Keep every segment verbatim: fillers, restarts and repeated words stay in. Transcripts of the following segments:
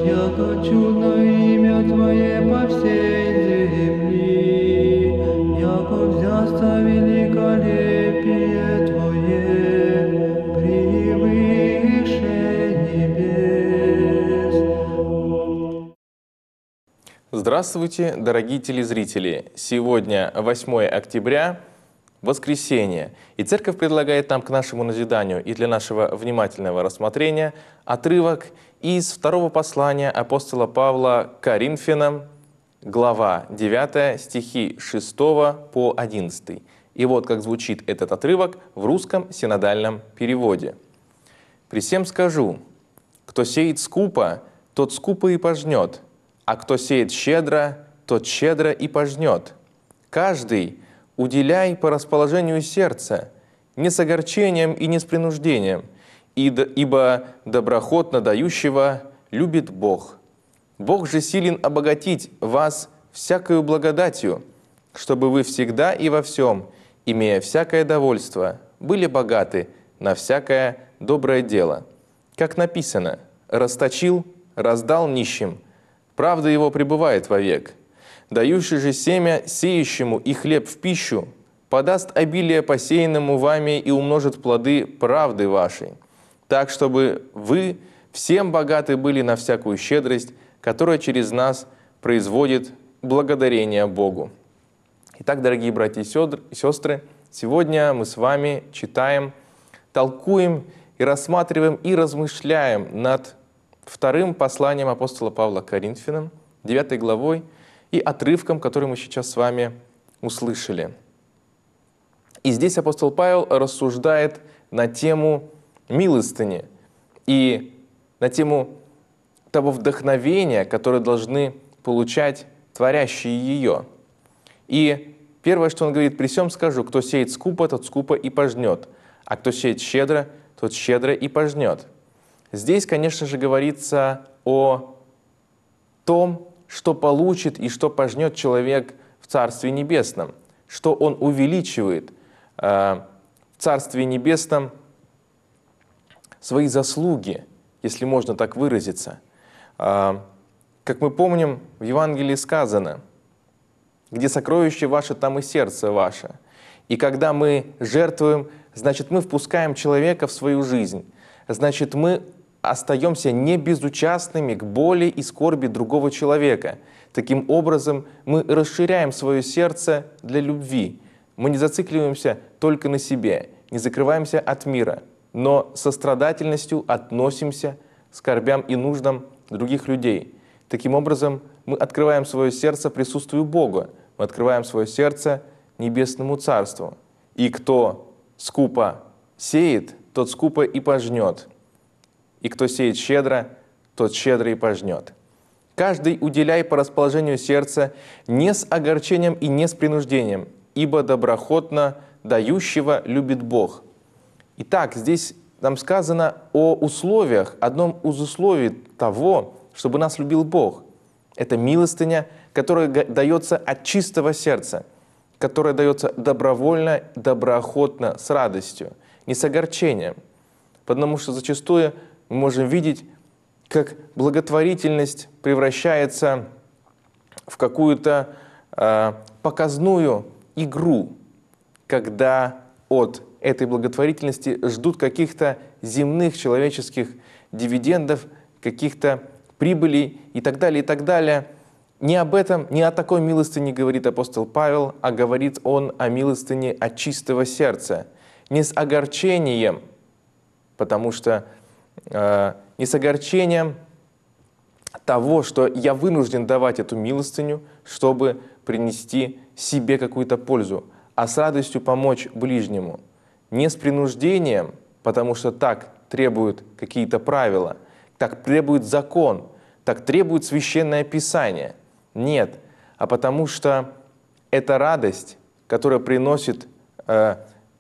яко чудно имя Твое по всей земли, яко взясто великолепие Твое превыше небес. Здравствуйте, дорогие телезрители! Сегодня восьмое октября, воскресенье, и Церковь предлагает нам к нашему назиданию и для нашего внимательного рассмотрения отрывок из второго послания апостола Павла к Коринфянам, глава девятая, стихи с шестого по одиннадцатый. И вот как звучит этот отрывок в русском синодальном переводе. «При сем скажу, кто сеет скупо, тот скупо и пожнет, а кто сеет щедро, тот щедро и пожнет. Каждый уделяй по расположению сердца, не с огорчением и не с принуждением, ибо доброхотно дающего любит Бог. Бог же силен обогатить вас всякою благодатью, чтобы вы всегда и во всем, имея всякое довольство, были богаты на всякое доброе дело. Как написано, расточил, раздал нищим, правда его пребывает вовек. Дающий же семя сеющему и хлеб в пищу подаст обилие посеянному вами и умножит плоды правды вашей, так, чтобы вы всем богаты были на всякую щедрость, которая через нас производит благодарение Богу». Итак, дорогие братья и сестры, сегодня мы с вами читаем, толкуем и рассматриваем и размышляем над вторым посланием апостола Павла к Коринфянам, девятой главой, и отрывком, который мы сейчас с вами услышали. И здесь апостол Павел рассуждает на тему милостыни и на тему того вдохновения, которое должны получать творящие ее. И первое, что он говорит: «При сем скажу, кто сеет скупо, тот скупо и пожнет, а кто сеет щедро, тот щедро и пожнет». Здесь, конечно же, говорится о том, что получит и что пожнет человек в Царстве Небесном, что он увеличивает э, в Царстве Небесном свои заслуги, если можно так выразиться. Э, как мы помним, в Евангелии сказано: «Где сокровище ваше, там и сердце ваше». И когда мы жертвуем, значит, мы впускаем человека в свою жизнь, значит, мы остаемся не безучастными к боли и скорби другого человека. Таким образом, мы расширяем свое сердце для любви. Мы не зацикливаемся только на себе, не закрываемся от мира, но сострадательностью относимся к скорбям и нуждам других людей. Таким образом, мы открываем свое сердце присутствию Бога, мы открываем свое сердце Небесному Царству. И кто скупо сеет, тот скупо и пожнет. И кто сеет щедро, тот щедро и пожнет. Каждый уделяй по расположению сердца не с огорчением и не с принуждением, ибо доброхотно дающего любит Бог». Итак, здесь нам сказано о условиях, одном из условий того, чтобы нас любил Бог. Это милостыня, которая дается от чистого сердца, которая дается добровольно, доброохотно, с радостью, не с огорчением. Потому что зачастую мы можем видеть, как благотворительность превращается в какую-то э, показную игру, когда от этой благотворительности ждут каких-то земных человеческих дивидендов, каких-то прибылей и так далее, и так далее. Не об этом, не о такой милостыне говорит апостол Павел, а говорит он о милостыне от чистого сердца, не с огорчением, потому что э, не с огорчением того, что я вынужден давать эту милостыню, чтобы принести себе какую-то пользу, а с радостью помочь ближнему. Не с принуждением, потому что так требуют какие-то правила, так требует закон, так требует Священное Писание. Нет, а потому что это радость, которая приносит э,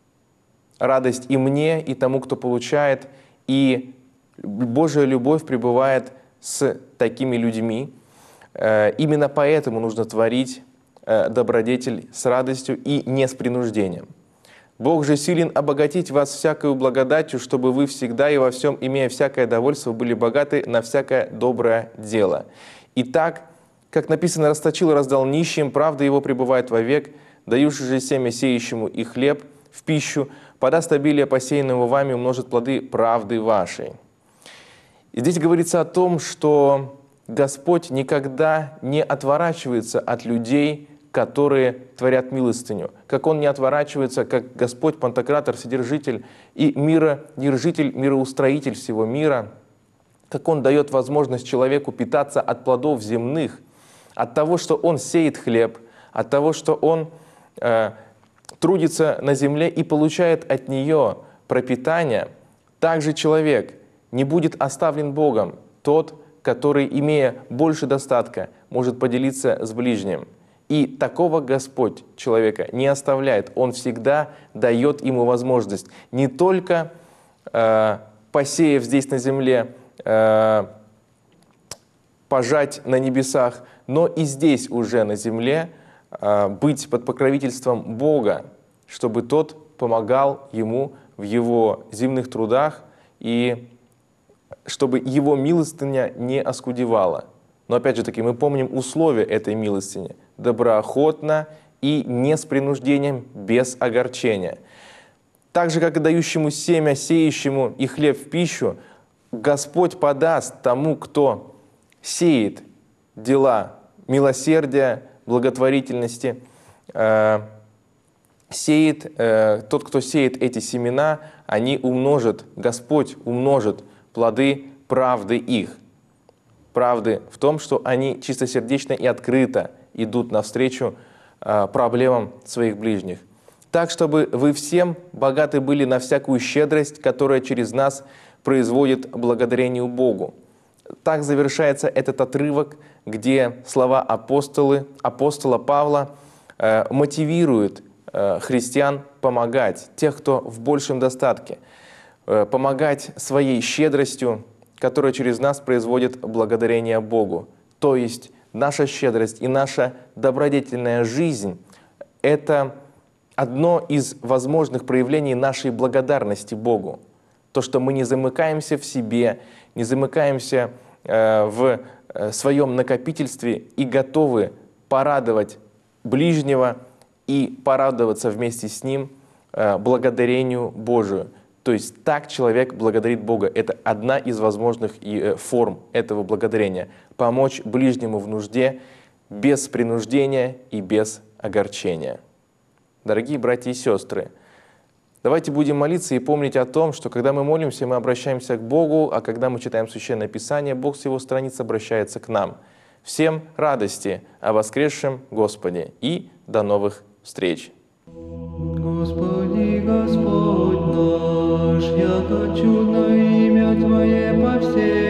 радость и мне, и тому, кто получает, и Божья любовь пребывает с такими людьми. Э, именно поэтому нужно творить э, добродетель с радостью и не с принуждением. Бог же силен обогатить вас всякою благодатью, чтобы вы всегда и во всем, имея всякое довольство, были богаты на всякое доброе дело. Итак, как написано, расточил и раздал нищим, правда его пребывает вовек, дающий же семя сеющему и хлеб в пищу, подаст обилие посеянного вами, умножит плоды правды вашей». И здесь говорится о том, что Господь никогда не отворачивается от людей, которые творят милостыню, как Он не отворачивается, как Господь, Пантократор, Вседержитель и миродержитель, мироустроитель всего мира, как Он дает возможность человеку питаться от плодов земных, от того, что Он сеет хлеб, от того, что Он э, трудится на земле и получает от нее пропитание. Также человек не будет оставлен Богом, тот, который, имея больше достатка, может поделиться с ближним. И такого Господь человека не оставляет. Он всегда дает ему возможность не только, э, посеяв здесь на земле, э, пожать на небесах, но и здесь уже на земле э, быть под покровительством Бога, чтобы тот помогал ему в его земных трудах и чтобы его милостыня не оскудевала. Но опять же таки мы помним условия этой милостыни: доброохотно и не с принуждением, без огорчения. Так же, как и дающему семя, сеющему и хлеб в пищу, Господь подаст тому, кто сеет дела милосердия, благотворительности, э, сеет, э, тот, кто сеет эти семена, они умножат, Господь умножит плоды правды их. Правды в том, что они чистосердечно и открыто идут навстречу э, проблемам своих ближних. Так, чтобы вы всем богаты были на всякую щедрость, которая через нас производит благодарению Богу. Так завершается этот отрывок, где слова апостолы, апостола Павла э, мотивируют э, христиан помогать, тех, кто в большем достатке, э, помогать своей щедростью, которая через нас производит благодарение Богу. То есть наша щедрость и наша добродетельная жизнь – это одно из возможных проявлений нашей благодарности Богу. То, что мы не замыкаемся в себе, не замыкаемся э, в э, своем накопительстве и готовы порадовать ближнего и порадоваться вместе с ним э, благодарению Божию. То есть так человек благодарит Бога. Это одна из возможных форм этого благодарения. Помочь ближнему в нужде без принуждения и без огорчения. Дорогие братья и сестры, давайте будем молиться и помнить о том, что когда мы молимся, мы обращаемся к Богу, а когда мы читаем Священное Писание, Бог с Его страниц обращается к нам. Всем радости о воскресшем Господе и до новых встреч! Господи, Господь наш, яко чудно имя Твое по всей